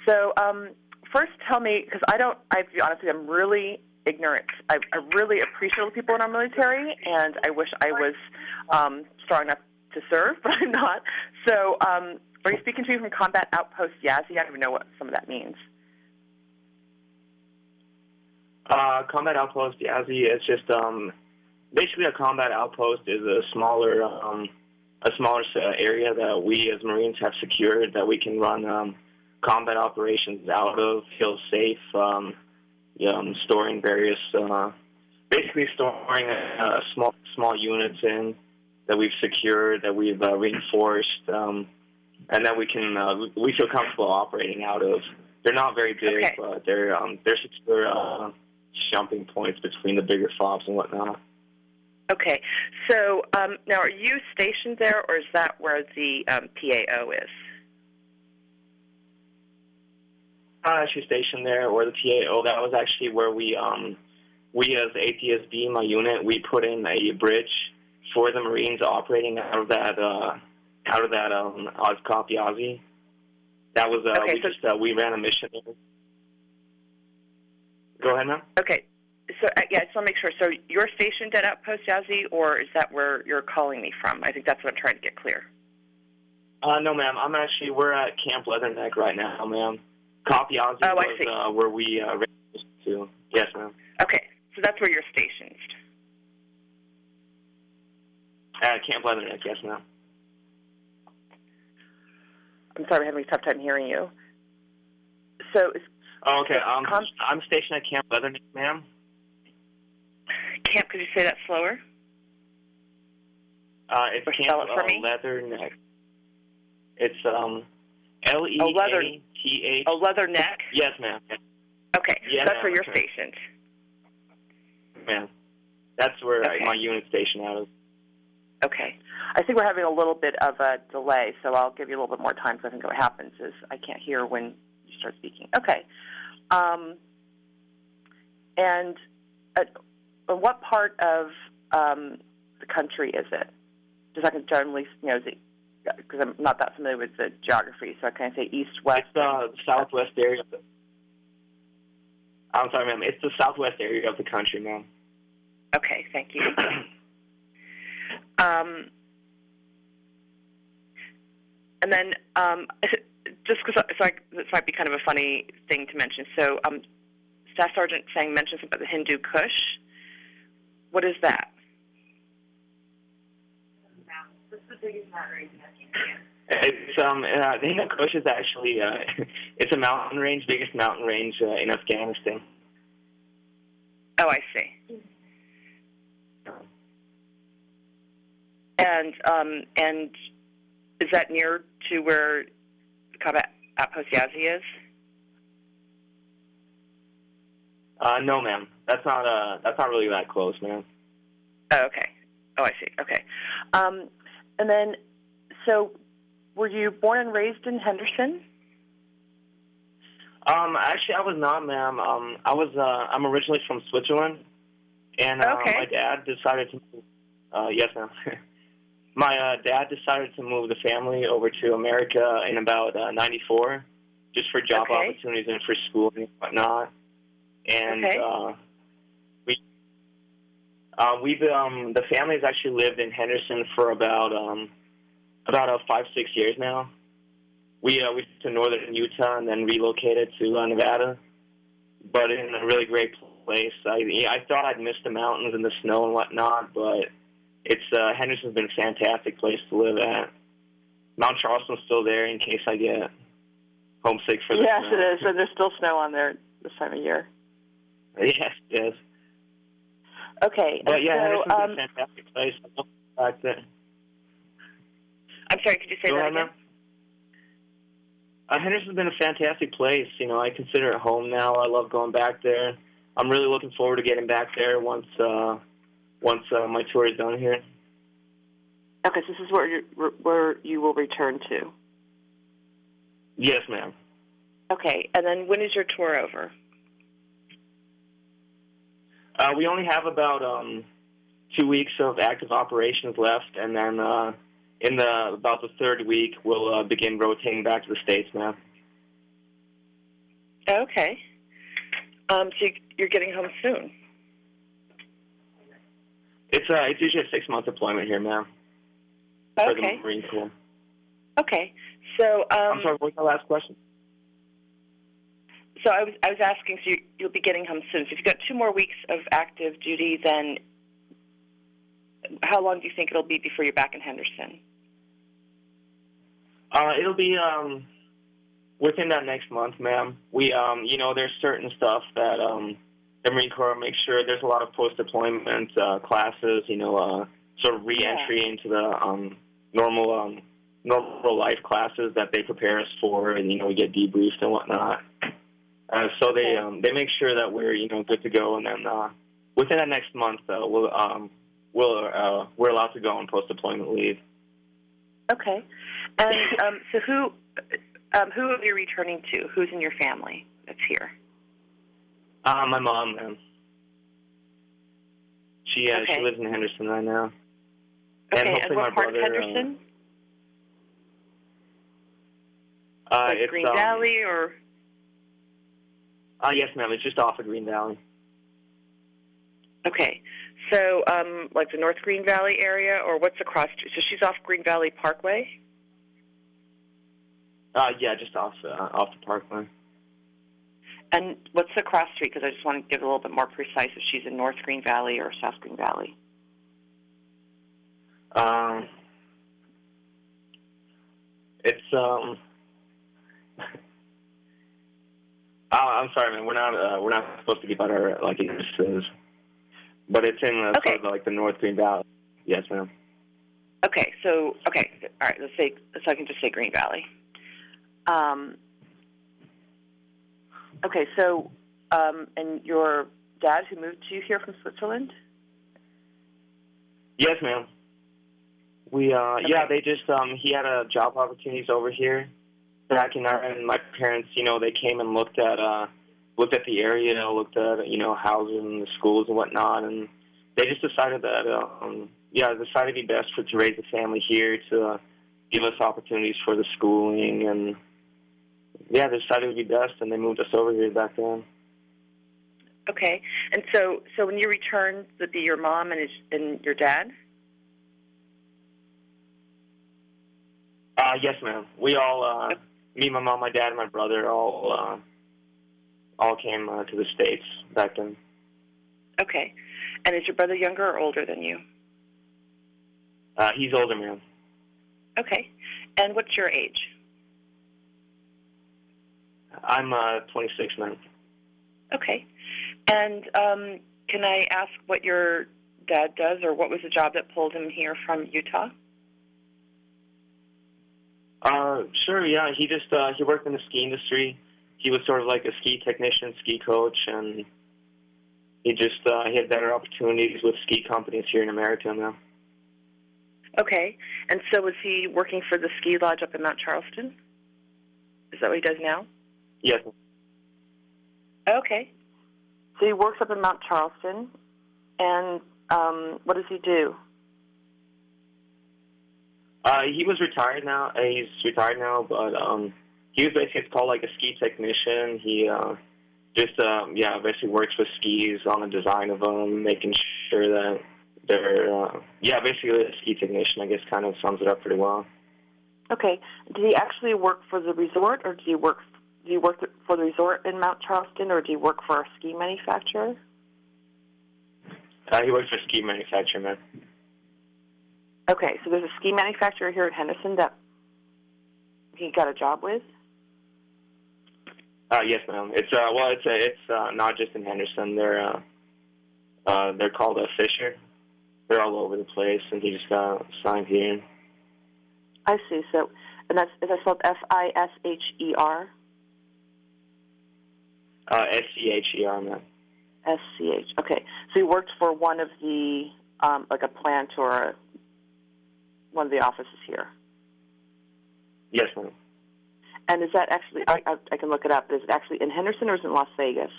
So first tell me, because I to be honest with you, I'm really ignorant. I really appreciate all the people in our military, and I wish I was strong enough to serve, but I'm not. So are you speaking to me from Combat Outpost Yazzie? I don't even know what some of that means. Combat Outpost Yazzie is just basically a combat outpost is a smaller area that we as Marines have secured that we can run combat operations out of, feel safe, storing various, basically storing small units in that we've secured, that we've reinforced, and that we feel comfortable operating out of. They're not very big, Okay. but they're secure jumping points between the bigger FOBs and whatnot. Okay. So now are you stationed there, or is that where the PAO is? Not actually stationed there or the PAO. That was actually where we as ATSB, my unit, we put in a bridge for the Marines operating out of that OSCOP Yazzie. That was we ran a mission there. Go ahead, ma'am. Okay. So I just want to make sure. So you're stationed at Outpost Yazzie, or is that where you're calling me from? I think that's what I'm trying to get clear. No, ma'am. We're at Camp Leatherneck right now, ma'am. Cop Yazzie was where we ran to. Yes, ma'am. Okay. So that's where you're stationed. At Camp Leatherneck, yes, ma'am. I'm sorry, I'm having a tough time hearing you. So okay. I'm stationed at Camp Leatherneck, ma'am. Camp, could you say that slower? It's Camp Leatherneck. It's Leathth. Oh, Leatherneck? Yes, ma'am. Okay, yeah, so that's where you're stationed. Ma'am. That's where my unit's stationed out of. Okay. I think we're having a little bit of a delay, so I'll give you a little bit more time, because I think what happens is I can't hear when you start speaking. Okay. And what part of the country is it? Just I can generally, because I'm not that familiar with the geography, so can I say east, west? It's the southwest area. I'm sorry, ma'am. It's the southwest area of the country, ma'am. Okay, thank you. And then, just because this might be kind of a funny thing to mention. So, Staff Sergeant Sang mentioned something about the Hindu Kush. What is that? What's the biggest mountain range in Afghanistan? It's the Hindu Kush is actually it's a mountain range, biggest mountain range in Afghanistan. Oh, I see. And is that near to where Combat Outpost Yazzie is? No, ma'am. That's not really that close, ma'am. Oh, okay. Oh, I see. Okay. And then, so, were you born and raised in Henderson? Actually, I was not, ma'am. I'm originally from Switzerland, and my dad decided to. Yes, ma'am. My dad decided to move the family over to America in about '94, just for job opportunities and for school and whatnot. And the family's actually lived in Henderson for about 5-6 years now. We went to northern Utah and then relocated to Nevada, but in a really great place. I thought I'd miss the mountains and the snow and whatnot, but Henderson's been a fantastic place to live at. Mount Charleston's still there in case I get homesick for the snow. Yes, it is, and there's still snow on there this time of year. Yes, yes. Okay. But yeah, Henderson's been a fantastic place. I'm sorry, could you say that again? Henderson's been a fantastic place. I consider it home now. I love going back there. I'm really looking forward to getting back there once my tour is done here. Okay, so this is where you will return to. Yes, ma'am. Okay, and then when is your tour over? We only have about 2 weeks of active operations left, and then in about the third week, we'll begin rotating back to the States, ma'am. Okay. So you're getting home soon. It's usually a 6-month deployment here, ma'am. For the Okay. Marine Corps. Okay. So I'm sorry, what was the last question? So I was asking. So you'll be getting home soon. So if you've got 2 more weeks of active duty, then how long do you think it'll be before you're back in Henderson? It'll be within that next month, ma'am. We there's certain stuff that the Marine Corps makes sure there's a lot of post-deployment classes, sort of re-entry into the normal life classes that they prepare us for, and we get debriefed and whatnot. So they make sure that we're good to go, and then within that next month we're allowed to go on post-deployment leave. Okay. And so who are you returning to? Who's in your family that's here? My mom, ma'am. She lives in Henderson right now. Okay, and what part of Henderson? It's Green Valley or? Yes, ma'am. It's just off of Green Valley. Okay. So, like the North Green Valley area, or what's across? So she's off Green Valley Parkway? Yeah, just off the Parkway. And what's the cross street? Because I just want to get a little bit more precise if she's in North Green Valley or South Green Valley. It's I'm sorry, man. We're not supposed to give out our addresses, but it's in sort of the North Green Valley. Yes, ma'am. Okay. So all right. Let's say I can just say Green Valley. Okay. So and your dad who moved to you here from Switzerland? Yes, ma'am. They just he had job opportunities over here back in and my parents, they came and looked at the area, looked at housing, the schools and whatnot, and they just decided that it'd be best to raise the family here, to give us opportunities for the schooling, and they decided it would be best, and they moved us over here back then. Okay. And so when you return, would be your mom and your dad? Yes, ma'am. We all, me, my mom, my dad, and my brother, all came to the States back then. Okay. And is your brother younger or older than you? He's older, ma'am. Okay. And what's your age? I'm 26, ma'am. Okay. And can I ask what your dad does, or what was the job that pulled him here from Utah? Sure, yeah. He just he worked in the ski industry. He was sort of like a ski technician, ski coach, and he had better opportunities with ski companies here in America now. Okay. And so was he working for the ski lodge up in Mount Charleston? Is that what he does now? Yes. Okay. So he works up in Mount Charleston, and what does he do? He was retired now. He's retired now, but he was basically, it's called like a ski technician. He basically works with skis on the design of them, making sure that they're basically a ski technician. I guess kind of sums it up pretty well. Okay. Did he actually work for the resort, or do you work for the resort in Mount Charleston, or do you work for a ski manufacturer? He works for a ski manufacturer, man. Okay, so there's a ski manufacturer here in Henderson that he got a job with? Yes, ma'am. It's not just in Henderson. They're called Fisher. They're all over the place, and he just got signed here. I see. So, and is that spelled Fisher? Scher, ma'am. SCH. Okay. So he worked for one of the like a plant or one of the offices here. Yes, ma'am. And is that actually? I can look it up. Is it actually in Henderson or is it in Las Vegas?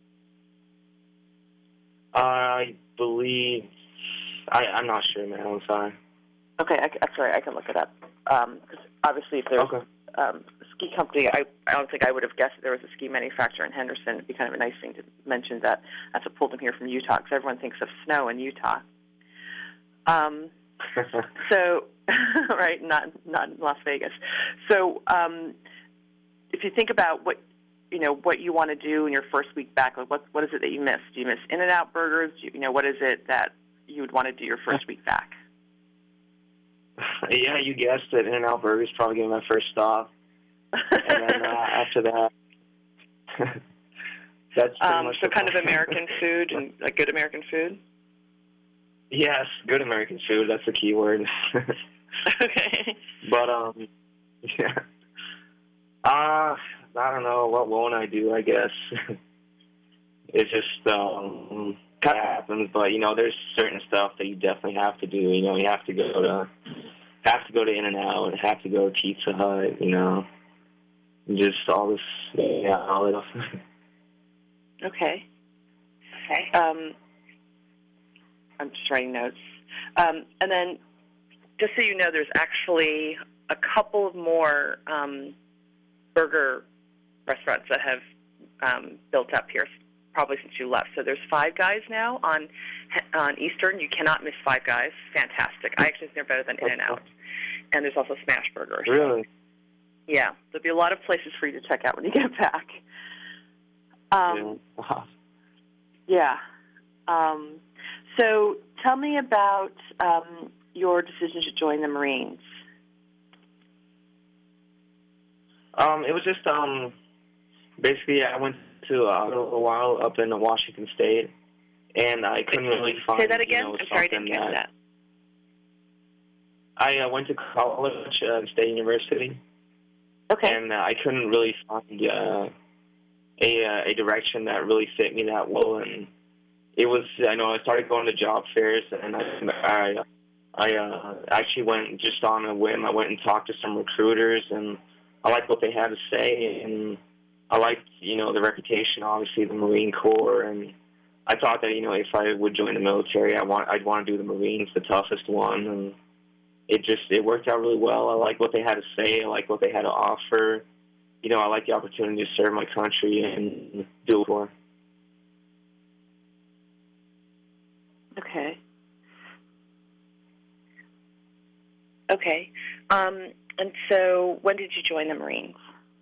I believe. I'm not sure, man. I'm sorry. Okay, I'm sorry. I can look it up because obviously, if there's ski company. I don't think I would have guessed that there was a ski manufacturer in Henderson. It'd be kind of a nice thing to mention that. That's what pulled him here from Utah, because everyone thinks of snow in Utah. So, right, not in Las Vegas. So, if you think about what you want to do in your first week back, like what is it that you miss? Do you miss In-N-Out burgers? What is it that you would want to do your first week back? Yeah, you guessed it. In-N-Out Burger is probably going to be my first stop. And then after that, that's pretty much so kind of American food and like good American food? Yes, good American food. That's the key word. Okay. But, yeah. I don't know. What won't I do, I guess? It's just kind of happens. But, there's certain stuff that you definitely have to do. You have to go to In-N-Out and have to go to Pizza Hut, just all this, all of it. Okay. I'm just writing notes. And then, just so you know, there's actually a couple of more burger restaurants that have built up here, probably since you left. So there's Five Guys now on Eastern. You cannot miss Five Guys. Fantastic. I actually think they're better than In-N-Out. And there's also Smash Burgers. Really? Yeah. There'll be a lot of places for you to check out when you get back. Yeah. So tell me about your decision to join the Marines. It was just basically I went to a while up in Washington State, and I couldn't really find. Say that again. I'm sorry, I didn't get that. I went to college, State University. Okay. And I couldn't really find a direction that really fit me that well, and it was I started going to job fairs, and I actually went just on a whim. I went and talked to some recruiters, and I liked what they had to say, and I liked the reputation, obviously the Marine Corps, and I thought that if I would join the military, I'd want to do the Marines, the toughest one, and it worked out really well. I liked what they had to say. I liked what they had to offer. I like the opportunity to serve my country and do it for. Okay. Okay. And so when did you join the Marines?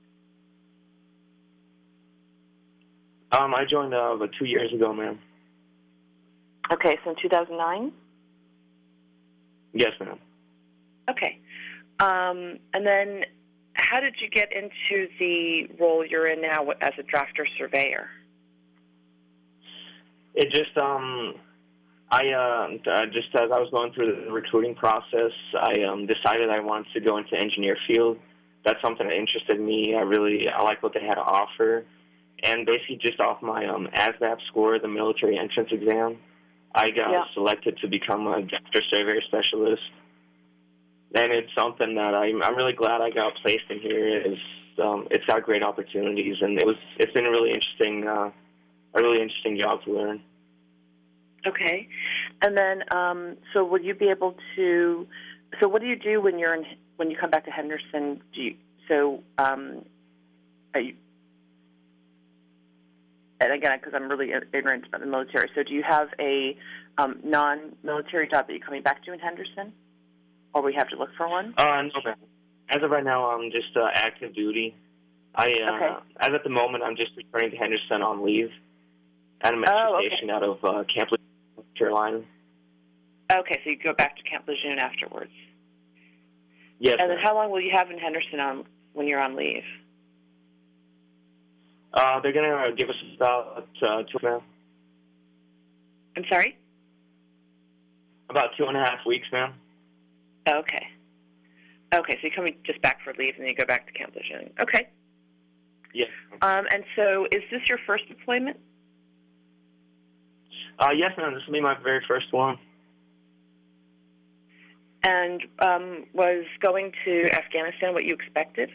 I joined about 2 years ago, ma'am. Okay, so in 2009? Yes, ma'am. Okay. And then how did you get into the role you're in now as a drafter surveyor? It just, just as I was going through the recruiting process, I decided I wanted to go into engineer field. That's something that interested me. I liked what they had to offer. And basically just off my ASVAB score, the military entrance exam, I got selected to become a drafter surveyor specialist. And it's something that I'm really glad I got placed in here. It's got great opportunities, and it's been a really interesting job to learn. Okay, and then so would you be able to? So what do you do when you come back to Henderson? And again, because I'm really ignorant about the military, so do you have a non-military job that you're coming back to in Henderson? Or we have to look for one? No, ma'am. As of right now, I'm just active duty. As at the moment, I'm just returning to Henderson on leave. And I'm actually stationed out of Camp Lejeune, North Carolina. Okay, so you go back to Camp Lejeune afterwards. Yes. And then how long will you have in Henderson when you're on leave? They're going to give us about 2 now. I'm sorry? About 2.5 weeks, ma'am. Okay. Okay, so you're coming just back for leave and then you go back to Camp Lejeune. Okay. Yes. And so is this your first deployment? Yes, ma'am. This will be my very first one. And was going to Afghanistan what you expected?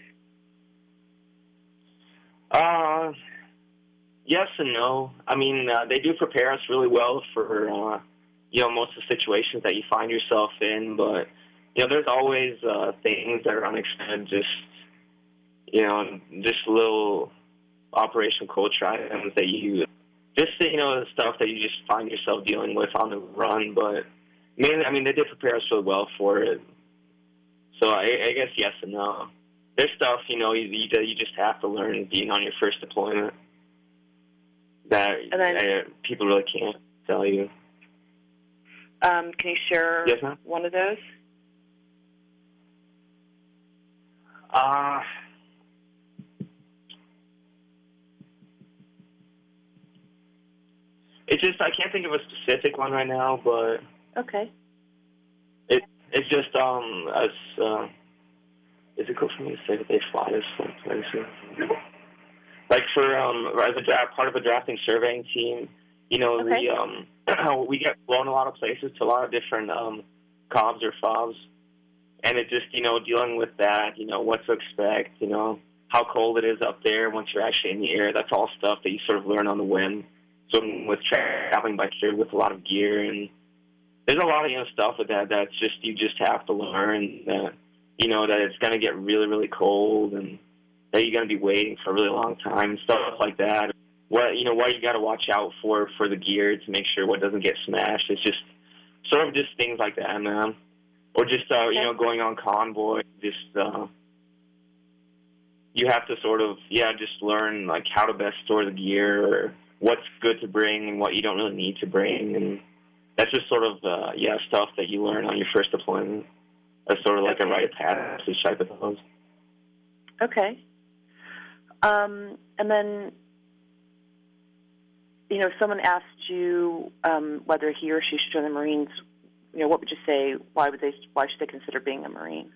Yes and no. I mean, they do prepare us really well for, most of the situations that you find yourself in, but there's always things that are unexpected. Just just little operational culture items that you just the stuff that you just find yourself dealing with on the run. But mainly, they did prepare us really well for it. So I guess yes and no. There's stuff you just have to learn being on your first deployment that people really can't tell you. Can you share yes, ma'am? one of those? It's just I can't think of a specific one right now, but okay. It's just is it cool for me to say that they fly us some places? Like for as a part of a drafting surveying team, okay. we get flown a lot of places to a lot of different COBs or FOBs, and it just dealing with that, what to expect, how cold it is up there once you're actually in the air. That's all stuff that you sort of learn on the whim. So with traveling by air with a lot of gear, and there's a lot of stuff with that that's just you just have to learn that that it's going to get really, really cold, and that you're going to be waiting for a really long time and stuff like that. What you got to watch out for the gear to make sure what doesn't get smashed. It's just sort of just things like that, man. Or just going on convoy. Just you have to sort of just learn like how to best store the gear, or what's good to bring and what you don't really need to bring, and that's just sort of stuff that you learn on your first deployment. That's sort of like a rite of passage type of thing. Okay. And then, if someone asked you whether he or she should join the Marines, what would you say? Why should they consider being a Marine?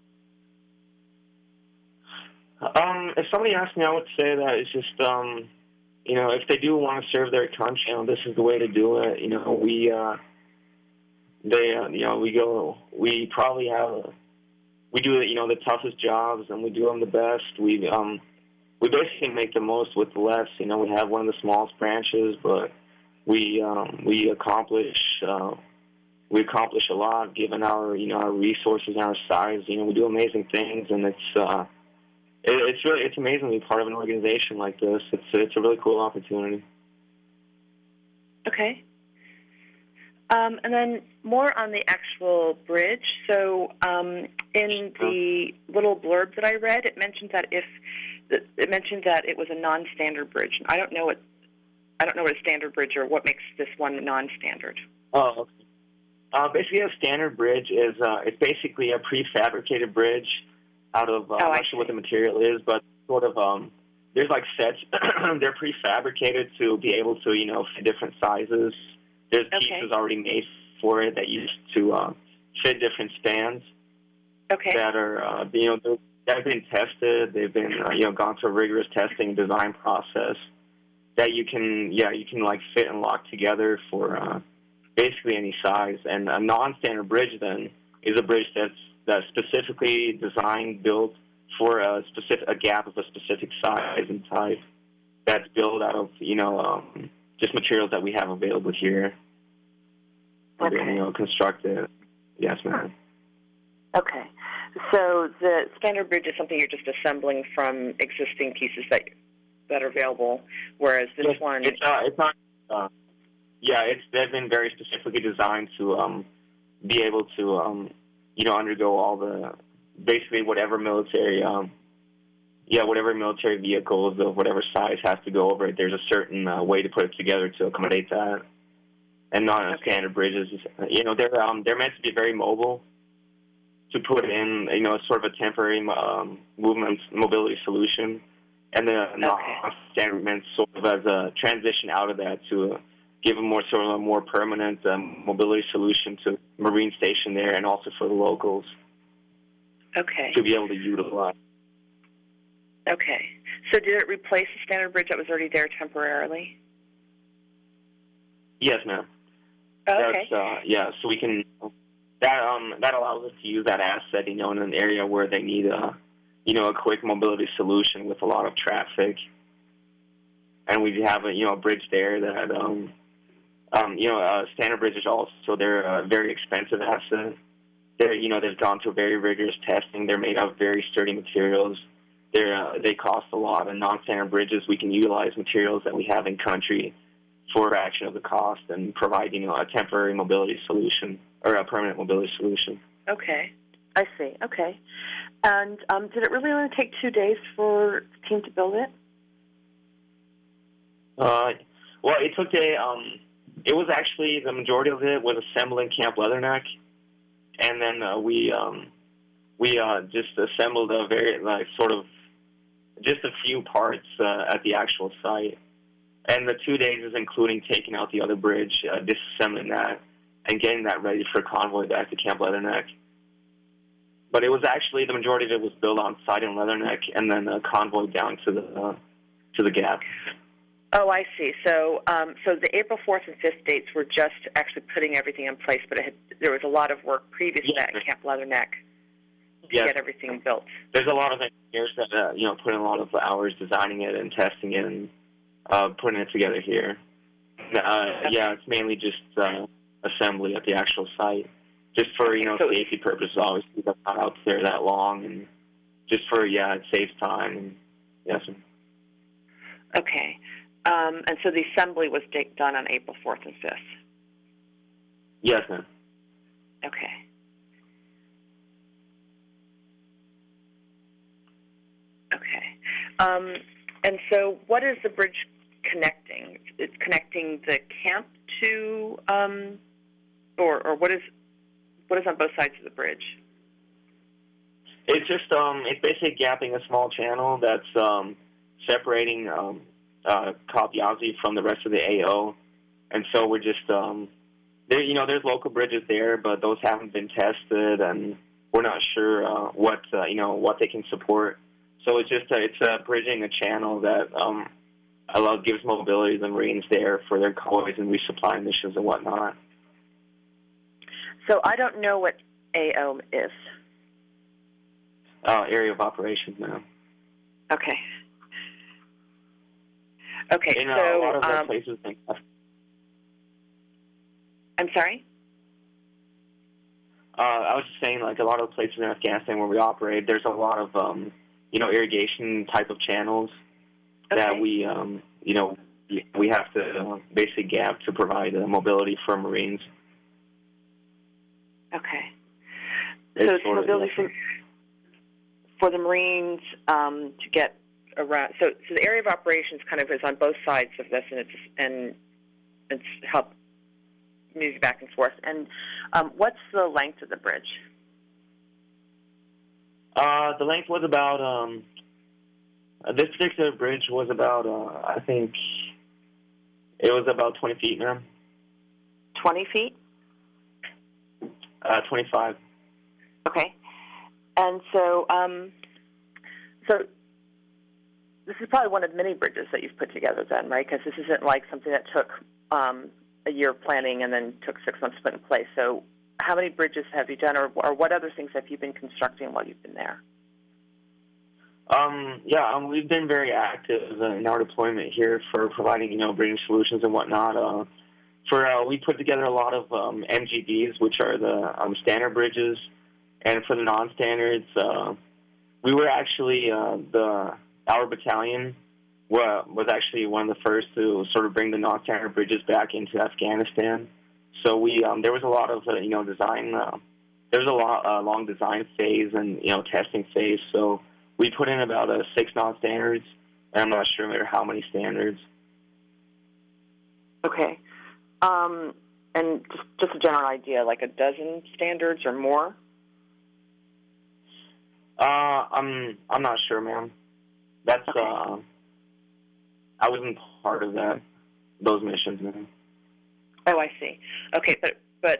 If somebody asked me, I would say that it's just, if they do want to serve their country, this is the way to do it. We probably we do the toughest jobs, and we do them the best. We basically make the most with less. We have one of the smallest branches, but we accomplish a lot given our our resources and our size. We do amazing things, and it's amazing to be part of an organization like this. It's a really cool opportunity. Okay. And then more on the actual bridge. So in the little blurb that I read, it mentioned that it was a non-standard bridge. I don't know what a standard bridge or what makes this one non-standard. Oh, okay. Basically, a standard bridge is it's basically a prefabricated bridge out of I'm not sure what the material is, but sort of there's like sets. They're prefabricated to be able to fit different sizes. There's pieces already made for it that used to fit different spans. Okay. That are that have been tested. They've been gone through a rigorous testing design process that you can like fit and lock together for basically any size. And a non-standard bridge then is a bridge that's specifically designed, built for a gap of a specific size and type. That's built out of just materials that we have available here. Okay. Constructed. Yes, ma'am. Okay. So the standard bridge is something you're just assembling from existing pieces that are available, whereas this one... It's not... they've been very specifically designed to be able to, undergo all the... Basically whatever military... whatever military vehicles of whatever size has to go over it, there's a certain way to put it together to accommodate that. And not standard bridges, they're meant to be very mobile, to put in, sort of a temporary mobility solution, and the non-standard meant sort of as a transition out of that to give a more permanent mobility solution to Marine Station there, and also for the locals. Okay. To be able to utilize. Okay. So did it replace the standard bridge that was already there temporarily? Yes, ma'am. Okay. So we can that allows us to use that asset, in an area where they need a quick mobility solution with a lot of traffic, and we have a bridge there that standard bridges also they're a very expensive asset. They've gone through very rigorous testing. They're made out of very sturdy materials. they cost a lot. And non-standard bridges, we can utilize materials that we have in country for a fraction of the cost and provide, a temporary mobility solution or a permanent mobility solution. Okay, I see. Okay, and did it really only take 2 days for the team to build it? Well, it took it was actually, the majority of it was assembled in Camp Leatherneck, and then we just assembled a very just a few parts at the actual site. And the 2 days is including taking out the other bridge, disassembling that, and getting that ready for convoy back to Camp Leatherneck. But it was actually, the majority of it was built on site in Leatherneck, and then convoy down to the Gap. Oh, I see. So, so the April 4th and 5th dates were just actually putting everything in place, but there was a lot of work previous to that at Camp Leatherneck to get everything built. There's a lot of engineers that put in a lot of hours designing it and testing it and putting it together here. Yeah, it's mainly just assembly at the actual site, just for safety purposes. Obviously, they're not out there that long, and just for it saves time. And, yes. Okay. And so the assembly was done on April 4th and 5th? Yes, ma'am. Okay. Okay. And so what is the bridge connecting? It's connecting the camp to, or what is on both sides of the bridge? It's just, it's basically gapping a small channel that's separating Kalpiazi from the rest of the AO, and so we're just there's local bridges there, but those haven't been tested, and we're not sure what they can support. So it's just bridging a channel that gives mobility to the Marines there for their convoys and resupply missions and whatnot. So I don't know what AO is. Area of operations now. Okay. Okay, in so a lot of the places. I'm sorry? I was just saying, like, a lot of the places in Afghanistan where we operate, there's a lot of, irrigation type of channels that we have to basically gap to provide mobility for Marines. Okay. So it's mobility for the Marines to get around. So the area of operations kind of is on both sides of this, and it's help move back and forth. And what's the length of the bridge? The length was about this particular bridge was about I think it was about 20 feet, ma'am. 20 feet? 25. Okay. And so so this is probably one of many bridges that you've put together then, right? Because this isn't like something that took a year of planning and then took 6 months to put in place. So how many bridges have you done, or what other things have you been constructing while you've been there? We've been very active in our deployment here for providing, bridging solutions and whatnot. We put together a lot of MGBs, which are the standard bridges, and for the non-standards, we were actually our battalion was actually one of the first to sort of bring the non-standard bridges back into Afghanistan. So there was a lot of design. There was a long design phase and testing phase. So we put in about 6 non-standards, and I'm not sure how many standards. Okay, and just a general idea, like a dozen standards or more. I'm not sure, ma'am. That's okay. I wasn't part of those missions, ma'am. Oh, I see. Okay, but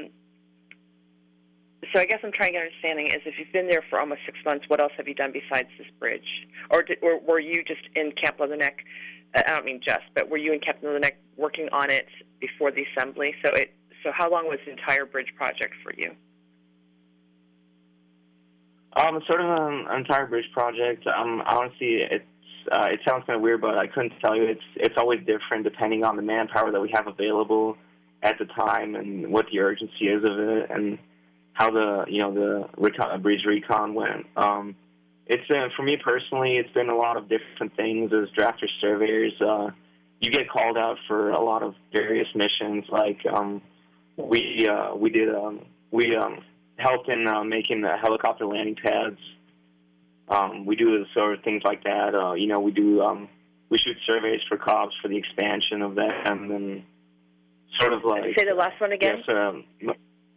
so I guess I'm trying to get an understanding is if you've been there for almost 6 months, what else have you done besides this bridge? Or were you just in Camp Leatherneck? I don't mean just, but were you in Camp Leatherneck working on it before the assembly? So how long was the entire bridge project for you? Sort of an entire bridge project. Honestly, it sounds kind of weird, but I couldn't tell you. It's always different depending on the manpower that we have available at the time and what the urgency is of it and how the bridge recon went. it's been, for me personally, it's been a lot of different things as drafters, surveyors. You get called out for a lot of various missions. Like we helped in making the helicopter landing pads. We do sort of things like that. We shoot surveys for cops for the expansion of them, and sort of like. Say the last one again. Yes.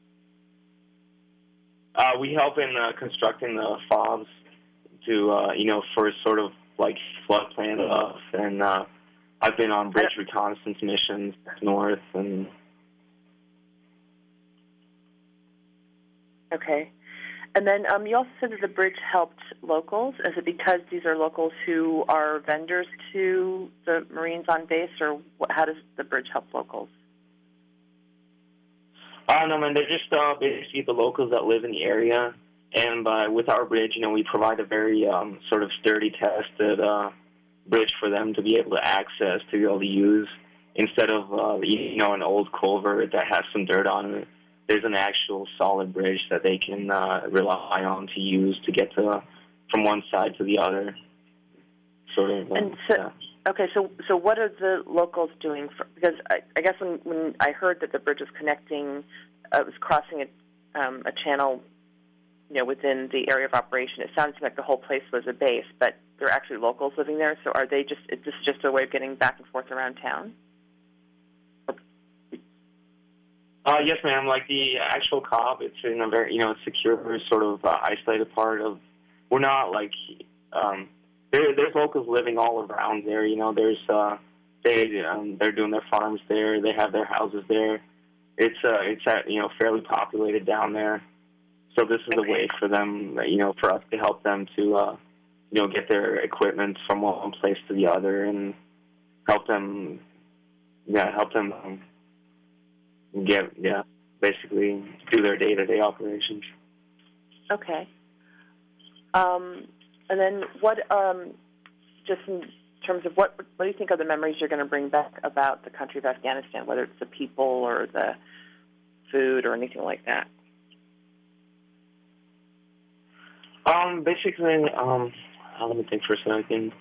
We help in constructing the FOBs to, for sort of like floodplain stuff, and I've been on bridge reconnaissance missions north, and. Okay. And then you also said that the bridge helped locals. Is it because these are locals who are vendors to the Marines on base, or how does the bridge help locals? No, man, they're just basically the locals that live in the area. And with our bridge, we provide a very sort of sturdy, tested bridge for them to be able to access, to be able to use, instead of, an old culvert that has some dirt on it. There's an actual solid bridge that they can rely on to use to get from one side to the other. Sort of. And so, okay, so what are the locals doing? Because I guess when I heard that the bridge was connecting, it was crossing a channel, within the area of operation, it sounded like the whole place was a base, but there are actually locals living there. So is this just a way of getting back and forth around town? Yes, ma'am. Like the actual COB, it's in a very, secure, sort of isolated part of. We're not like there's locals living all around there. There's they're doing their farms there. They have their houses there. It's fairly populated down there. So this is a way for them, for us to help them to get their equipment from one place to the other and help them basically do their day-to-day operations. Okay. And then what, just in terms of what do you think are the memories you're going to bring back about the country of Afghanistan, whether it's the people or the food or anything like that? Basically, let me think for a second.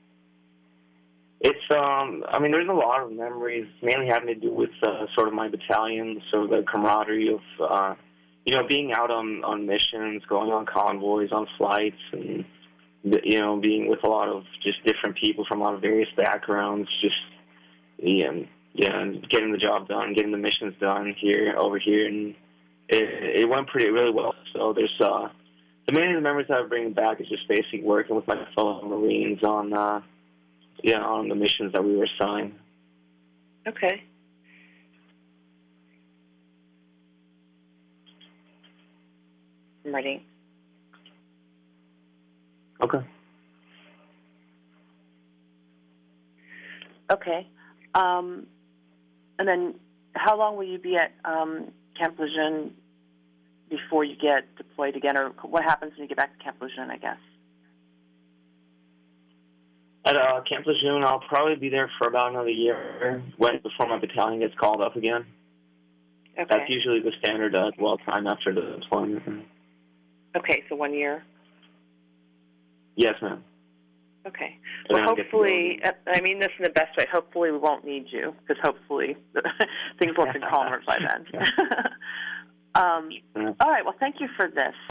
It's, there's a lot of memories, mainly having to do with sort of my battalion, so the camaraderie of, being out on missions, going on convoys, on flights, and, being with a lot of just different people from a lot of various backgrounds, just, and getting the job done, getting the missions done over here, and it went really well. So there's, the main memories that I bring back is just basically working with my fellow Marines on the missions that we were assigned. Okay. I'm ready. Okay. Okay. And then how long will you be at Camp Lejeune before you get deployed again, or what happens when you get back to Camp Lejeune, I guess? At Camp Lejeune, I'll probably be there for about another year before my battalion gets called up again. Okay. That's usually the standard dwell time after the deployment. Okay, so 1 year? Yes, ma'am. Okay. Well, hopefully, I mean this in the best way, hopefully we won't need you, because hopefully things will have been calmer by then. All right, well, thank you for this.